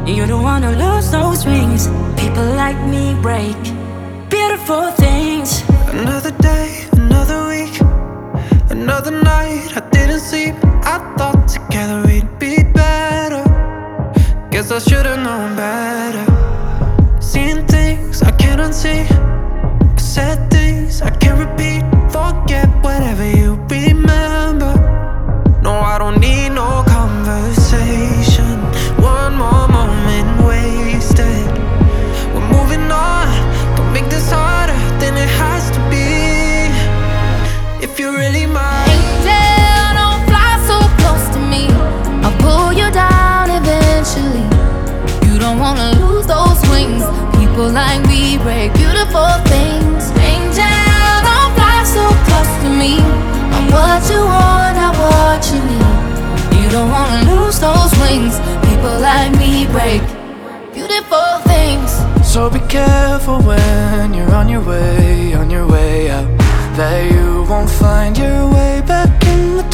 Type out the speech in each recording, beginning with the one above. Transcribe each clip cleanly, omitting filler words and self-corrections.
You don't wanna lose those wings. People like me break beautiful things. Another day, another week, another night I didn't sleep. I thought together we'd be better. Guess I should've known better. Seeing things I can't unsee, said things I can't repeat. Forget whatever you remember. No, I don't need no conversation. One more moment wasted. We're moving on. Don't make this harder than it has to be. If you're really mine. Angel, don't fly so close to me. I'll pull you down eventually. You don't wanna lose those wings. People like me break beautiful things. Angel, don't fly so close to me. I'm what you want, not what you need. You don't wanna lose those wings. People like me break beautiful things. So be careful when you're on your way out, that you won't find your way back in the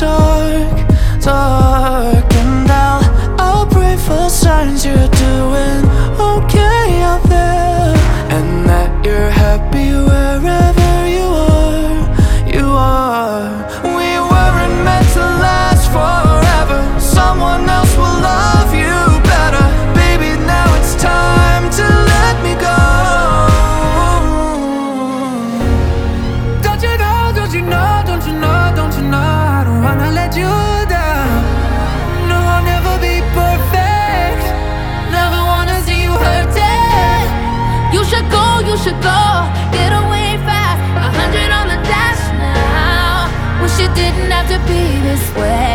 dark. And I'll pray for signs you're doing okay out there, and that you're happy wherever you are. We weren't meant to last forever. Someone else will love you better. Baby, now it's time to let me go. Don't you know, don't you know, don't you know, don't you know, I don't wanna let you down. No, I'll never be perfect. Never wanna see you hurting. You should go, you should go. Get away fast, 100 on the dash now. Wish it didn't have to be this way.